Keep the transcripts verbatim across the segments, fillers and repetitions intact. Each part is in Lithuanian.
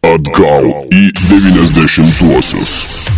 Atgal į devyniasdešimtuosius.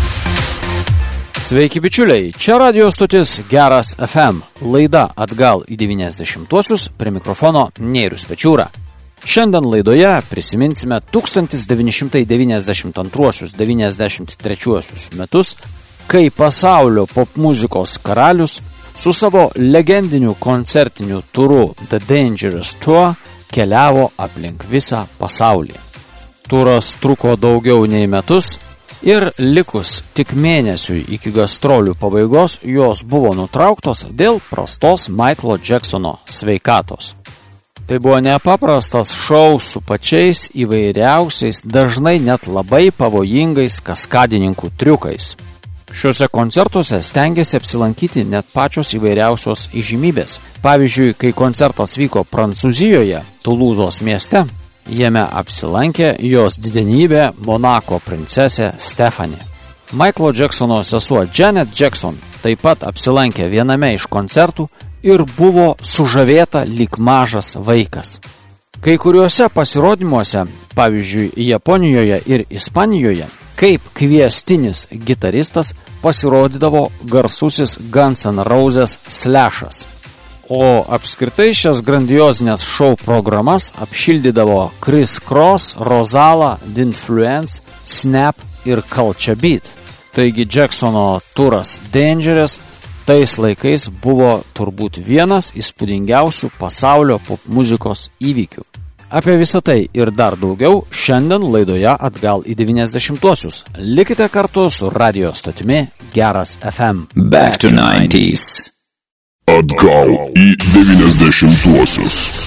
Sveiki bičiuliai, čia radio stotis Geras F M, laida Atgal į devyniasdešimtuosius, prie mikrofono Nėrius Pečiūra. Šiandien laidoje prisiminsime tūkstantis devyni šimtai devyniasdešimt antruosius - devyniasdešimt trečiuosius metus, kai pasaulio popmuzikos karalius su savo legendiniu koncertiniu turu The Dangerous Tour keliavo aplink visą pasaulį. Turas truko daugiau nei metus ir likus tik mėnesiui iki gastrolių pabaigos jos buvo nutrauktos dėl prastos Michaelo Jacksono sveikatos. Tai buvo nepaprastas šou su pačiais įvairiausiais, dažnai net labai pavojingais kaskadininkų triukais. Šiuose koncertuose stengiasi apsilankyti net pačios įvairiausios įžymybės. Pavyzdžiui, kai koncertas vyko Prancūzijoje, Tulūzos mieste, jame apsilankė jos didenybė Monako princesė Stephanie. Michaelo Jacksono sesuo Janet Jackson taip pat apsilankė viename iš koncertų ir buvo sužavėta lyg mažas vaikas. Kai kuriuose pasirodymuose, pavyzdžiui, Japonijoje ir Ispanijoje, kaip kviestinis gitaristas pasirodydavo garsusis Guns N' Roses Slashas. O apskritai šias grandiozinės šou programas apšildydavo Chris Cross, Rozalla, D'Influence, Snap ir Culture Beat. Taigi Jacksono turas Dangerous tais laikais buvo turbūt vienas įspūdingiausių pasaulio popmuzikos įvykių. Apie visą tai ir dar daugiau šiandien laidoje Atgal į devyniasdešimtuosius. Likite kartu su radio stotimi Geras F M. Back to nineties. Atgal į devyniasdešimtuosius.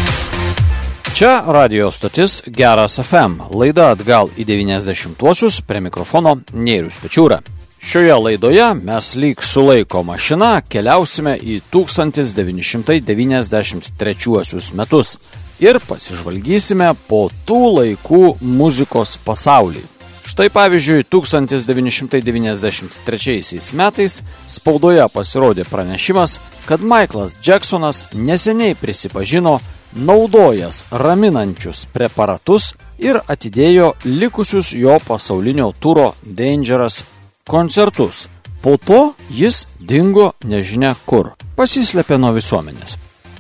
Čia radio stotis Geras F M. Laida Atgal į devyniasdešimtuosius, prie mikrofono Nėrius Pečiūra. Šioje laidoje mes lyg su laiko mašina keliausime į tūkstantis devyni šimtai devyniasdešimt trečiuosius metus ir pasižvalgysime po tų laikų muzikos pasaulį. Štai pavyzdžiui, tūkstantis devyni šimtai devyniasdešimt trečiaisiais metais spaudoje pasirodė pranešimas, kad Michaelas Jacksonas neseniai prisipažino naudojęs raminančius preparatus ir atidėjo likusius jo pasaulinio turo Dangerous koncertus. Po to jis dingo nežinia kur, pasislėpė nuo visuomenės.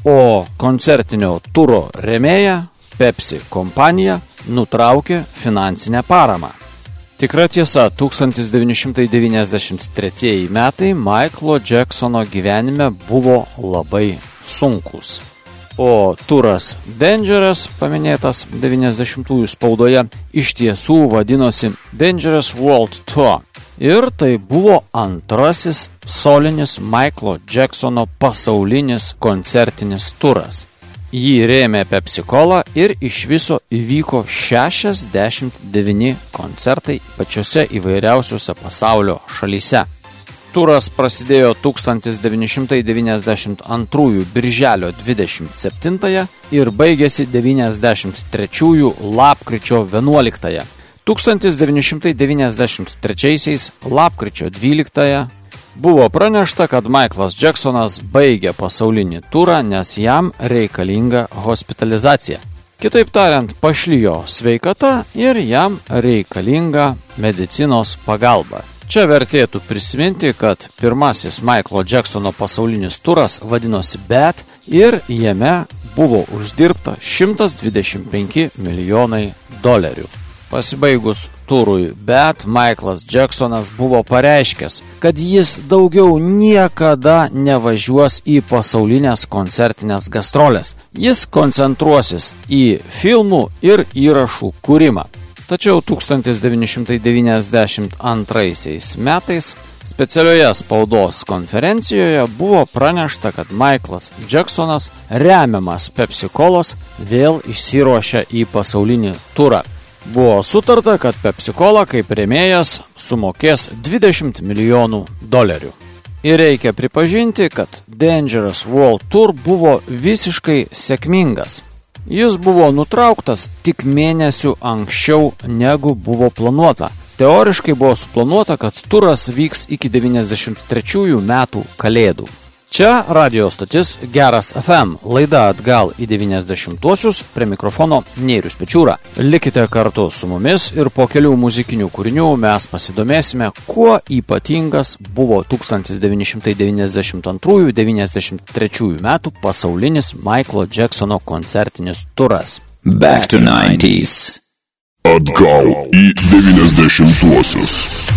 O koncertinio turo rėmėja Pepsi kompanija nutraukė finansinę paramą. Tikra tiesa, tūkstantis devyni šimtai devyniasdešimt tretieji metai Michaelo Jacksono gyvenime buvo labai sunkus. O turas Dangerous, paminėtas devyniasdešimtųjų spaudoje, iš tiesų vadinosi Dangerous World Tour. Ir tai buvo antrasis solinis Michaelo Jacksono pasaulinis koncertinis turas. Jį rėmė Pepsi Cola ir iš viso įvyko šešiasdešimt devyni koncertai pačiose įvairiausiuose pasaulio šalyse. Turas prasidėjo tūkstantis devyni šimtai devyniasdešimt antrųjų birželio dvidešimt septintąją ir baigėsi devyniasdešimt trečiųjų lapkričio vienuoliktąją. tūkstantis devyni šimtai devyniasdešimt trečiaisiais lapkričio dvyliktąją buvo pranešta, kad Michaelas Jacksonas baigė pasaulinį turą, nes jam reikalinga hospitalizacija. Kitaip tariant, pašlijo sveikata ir jam reikalinga medicinos pagalba. Čia vertėtų prisiminti, kad pirmasis Michaelo Jacksono pasaulinis turas vadinosi Bad ir jame buvo uždirbta šimtas dvidešimt penki milijonai dolerių. Pasibaigus turui Bad, Michaelas Jacksonas buvo pareiškęs, kad jis daugiau niekada nevažiuos į pasaulinės koncertinės gastrolės. Jis koncentruosis į filmų ir įrašų kūrimą. Tačiau tūkstantis devyni šimtai devyniasdešimt antraisiais metais specialioje spaudos konferencijoje buvo pranešta, kad Michaelas Jacksonas, remiamas Pepsi Colos, vėl išsiruošia į pasaulinį turą. Buvo sutarta, kad Pepsi Cola kaip rėmėjas sumokės dvidešimt milijonų dolerių. Ir reikia pripažinti, kad Dangerous World Tour buvo visiškai sėkmingas. Jis buvo nutrauktas tik mėnesių anksčiau negu buvo planuota. Teoriškai buvo suplanuota, kad turas vyks iki devyniasdešimt trečiųjų metų kalėdų. Čia radio stotis Geras F M, laida atgal į devyniasdešimtuosius, prie mikrofono Neirius Pečiūra. Likite kartu su mumis ir po kelių muzikinių kūrinių mes pasidomėsime, kuo ypatingas buvo tūkstantis devyni šimtai devyniasdešimt antrųjų devyniasdešimt trečiųjų metų pasaulinis Michaelo Jacksono koncertinis turas. Back to nineties. Atgal į devyniasdešimtuosius.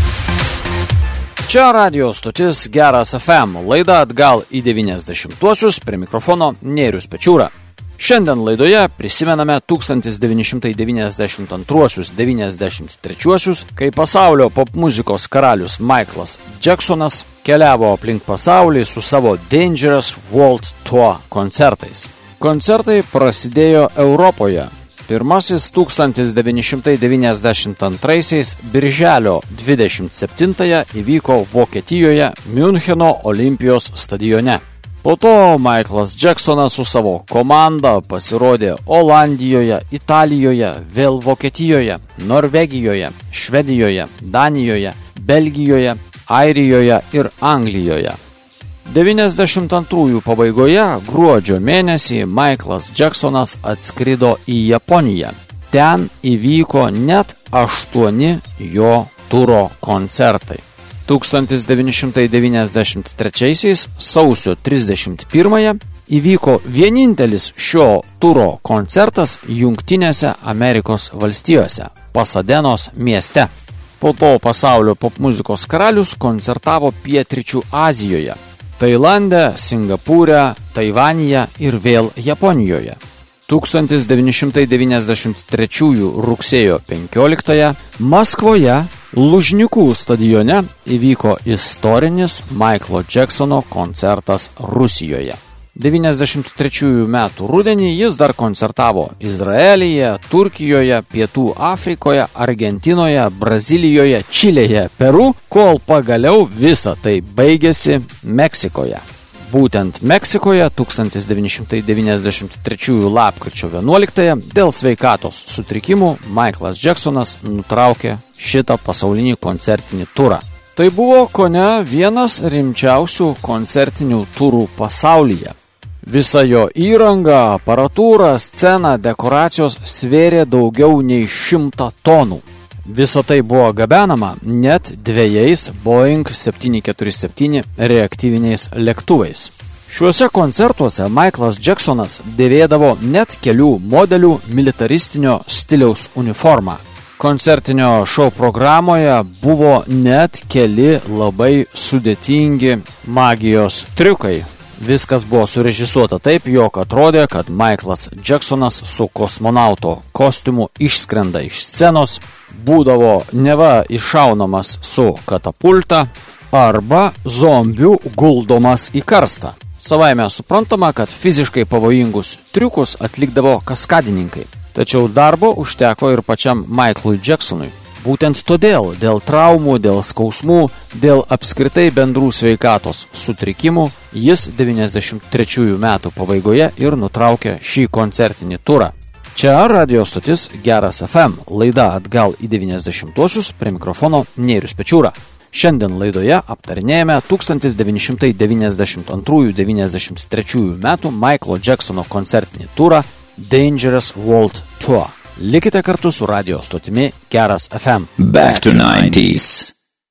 Čia radio stotis Geras F M, laida atgal į devyniasdešimtuosius, prie mikrofono Neirius Pečiūra. Šiandien laidoje prisimename tūkstantis devyni šimtai devyniasdešimt antruosius devyniasdešimt trečiuosius, kai pasaulio popmuzikos karalius Michaelas Jacksonas keliavo aplink pasaulį su savo Dangerous World Tour koncertais. Koncertai prasidėjo Europoje. Pirmasis tūkstantis devyni šimtai devyniasdešimt antraisiais birželio dvidešimt septintąją įvyko Vokietijoje Miuncheno Olimpijos stadione. Po to Michaelas Jacksonas su savo komanda pasirodė Olandijoje, Italijoje, vėl Vokietijoje, Norvegijoje, Švedijoje, Danijoje, Belgijoje, Airijoje ir Anglijoje. devyniasdešimt antrųjų pabaigoje, gruodžio mėnesį, Michaelas Jacksonas atskrido į Japoniją. Ten įvyko net aštuoni jo turo koncertai. tūkstantis devyni šimtai devyniasdešimt trečiaisiais sausio trisdešimt pirmąją įvyko vienintelis šio turo koncertas Jungtinėse Amerikos valstijose, Pasadenos mieste. Po to pasaulio popmuzikos karalius koncertavo Pietryčių Azijoje, Tailande, Singapūre, Taivanyje ir vėl Japonijoje. tūkstantis devyni šimtai devyniasdešimt trečiųjų rugsėjo penkioliktąją Maskvoje Lužnikų stadione įvyko istorinis Michaelo Jacksono koncertas Rusijoje. devyniasdešimt trečiųjų metų rudenį jis dar koncertavo Izraelyje, Turkijoje, Pietų Afrikoje, Argentinoje, Brazilijoje, Čilėje, Peru, kol pagaliau visa tai baigėsi Meksikoje. Būtent Meksikoje tūkstantis devyni šimtai devyniasdešimt trečiųjų lapkričio vienuoliktąją dėl sveikatos sutrikimų Michaelas Jacksonas nutraukė šitą pasaulinį koncertinį turą. Tai buvo kone vienas rimčiausių koncertinių turų pasaulyje. Visa jo įranga, aparatūra, scena, dekoracijos svėrė daugiau nei šimtą tonų. Visa tai buvo gabenama net dviejais Boeing septyni keturi septyni reaktyviniais lėktuvais. Šiuose koncertuose Michaelas Jacksonas dėvėdavo net kelių modelių militaristinio stiliaus uniformą. Koncertinio šou programoje buvo net keli labai sudėtingi magijos triukai. Viskas buvo surežisuota taip, jog atrodė, kad Michaelas Jacksonas su kosmonauto kostiumu išskrenda iš scenos, būdavo neva iššaunamas su katapulta arba zombių guldomas į karstą. Savaime suprantama, kad fiziškai pavojingus triukus atlikdavo kaskadininkai. Tačiau darbo užteko ir pačiam Michaelui Jacksonui. Būtent todėl, dėl traumų, dėl skausmų, dėl apskritai bendrų sveikatos sutrikimų, jis devyniasdešimt trečiųjų metų pabaigoje ir nutraukė šį koncertinį turą. Čia radio stotis Geras F M, laida atgal į devyniasdešimtuosius, prie mikrofono Neirius Pečiūra. Šiandien laidoje aptarinėjame tūkstantis devyni šimtai devyniasdešimt antrųjų devyniasdešimt trečiųjų metų Michaelo Jacksono koncertinį turą Dangerous World Tour. Likite kartu su radio stotimi Geras F M. Back to nineties.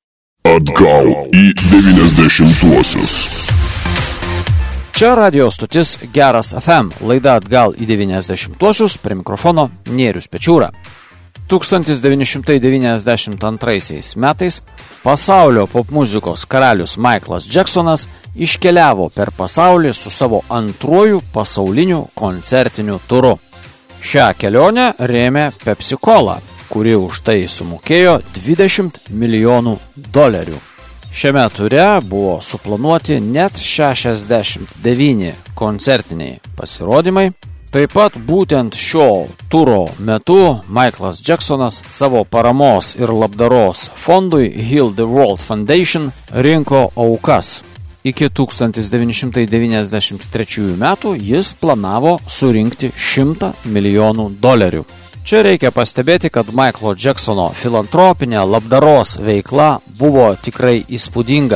Atgal į devyniasdešimtuosius. Čia radio stotis Geras F M, laida atgal į devyniasdešimtuosius, prie mikrofono Neirius Pečiūra. tūkstantis devyni šimtai devyniasdešimt antraisiais metais pasaulio popmuzikos karalius Michaelas Jacksonas iškeliavo per pasaulį su savo antruoju pasauliniu koncertiniu turu. Šią kelionę rėmė Pepsi Cola, kuri už tai sumokėjo dvidešimt milijonų dolerių. Šiame ture buvo suplanuoti net šešiasdešimt devyni koncertiniai pasirodymai. Taip pat būtent šio turo metu Michaelas Jacksonas savo paramos ir labdaros fondui Heal the World Foundation rinko aukas. Iki tūkstantis devyni šimtai devyniasdešimt trečiųjų metų jis planavo surinkti šimtą milijonų dolerių. Čia reikia pastebėti, kad Michaelo Jacksono filantropinė labdaros veikla buvo tikrai įspūdinga.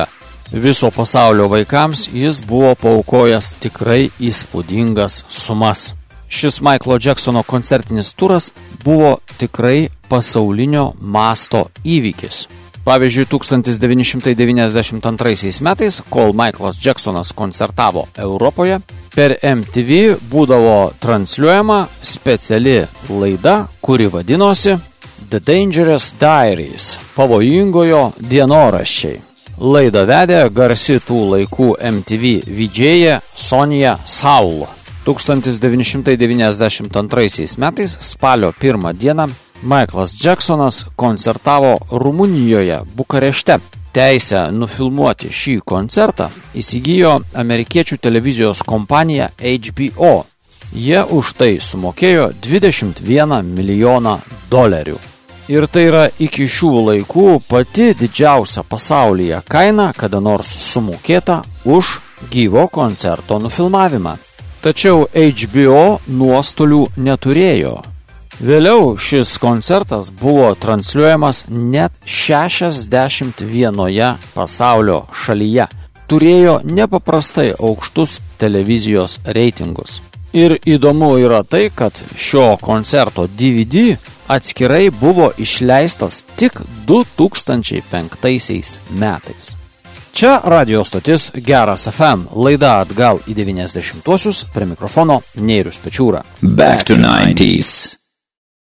Viso pasaulio vaikams jis buvo paaukojęs tikrai įspūdingas sumas. Šis Michaelo Jacksono koncertinis turas buvo tikrai pasaulinio masto įvykis. Pavyzdžiui, tūkstantis devyni šimtai devyniasdešimt antraisiais metais, kol Michaelas Jacksonas koncertavo Europoje, per M T V būdavo transliuojama speciali laida, kuri vadinosi The Dangerous Diaries – pavojingojo dienoraščiai. Laidą vedė garsi tų laikų M T V vidžėja Sonia Saul. tūkstantis devyni šimtai devyniasdešimt antraisiais metais, spalio pirmą dieną, Michaelas Jacksonas koncertavo Rumunijoje, Bukarešte. Teisę nufilmuoti šį koncertą įsigijo amerikiečių televizijos kompanija H B O. Jie už tai sumokėjo dvidešimt vieną milijoną dolerių. Ir tai yra iki šių laikų pati didžiausia pasaulyje kaina, kada nors sumokėta už gyvo koncerto nufilmavimą. Tačiau H B O nuostolių neturėjo. Vėliau šis koncertas buvo transliuojamas net šešiasdešimt vienoje pasaulio šalyje. Turėjo nepaprastai aukštus televizijos reitingus. Ir įdomu yra tai, kad šio koncerto D V D atskirai buvo išleistas tik du tūkstančiai penktaisiais metais. Čia radio stotis Geras F M, laida atgal į devyniasdešimtuosius, prie mikrofono Neirius Pečiūra. Back to nineties.